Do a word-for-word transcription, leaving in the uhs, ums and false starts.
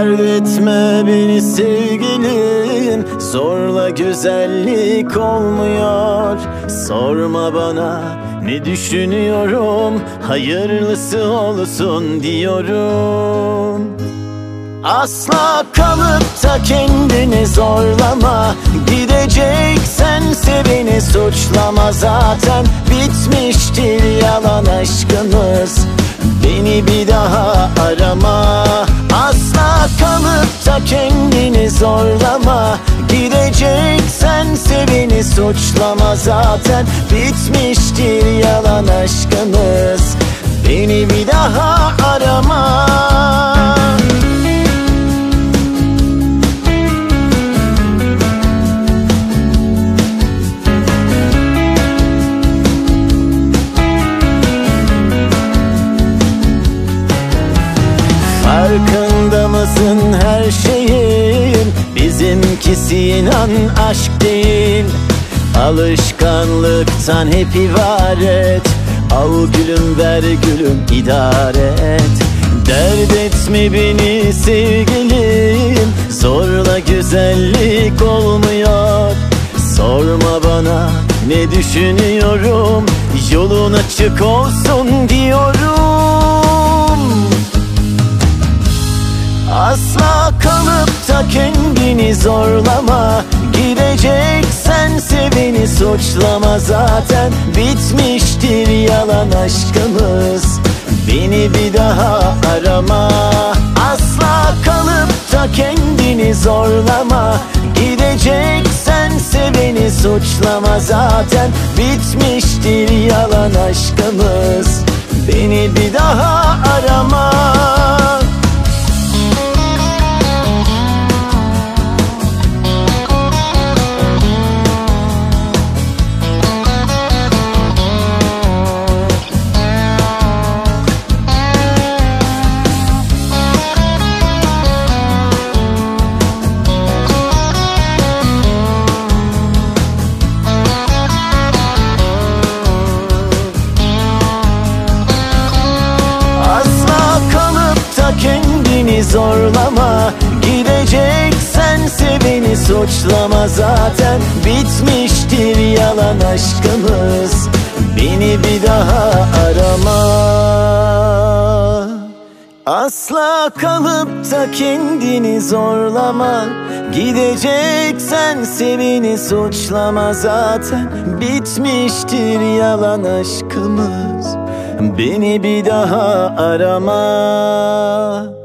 Dert etme beni sevgilim, zorla güzellik olmuyor. Sorma bana ne düşünüyorum, hayırlısı olsun diyorum. Asla kalıp da kendini zorlama, gideceksense beni suçlama. Zaten bitmiştir yalan aşkımız, beni bir daha arama. Asla kalıp da kendini zorlama, gideceksense beni suçlama. Zaten bitmiştir yalan aşkımız, beni bir daha arama. Farkında mısın her şeyin? Bizimkisi inan aşk değil, alışkanlıktan hep ibaret. Al gülüm ver gülüm idare et. Dert etme beni sevgilim, zorla güzellik olmuyor. Sorma bana ne düşünüyorum, yolun açık olsun diyorum. Asla kalıp da kendini zorlama, gideceksense beni suçlama. Zaten bitmiştir yalan aşkımız, beni bir daha arama. Asla kalıp da kendini zorlama, gideceksense beni suçlama. Zaten bitmiştir yalan aşkımız, beni bir daha arama. Kendini zorlama, gideceksense beni suçlama. Zaten bitmiştir yalan aşkımız, beni bir daha arama. Asla kalıp da kendini zorlama, gideceksense beni suçlama. Zaten bitmiştir yalan aşkımız, beni bir daha arama.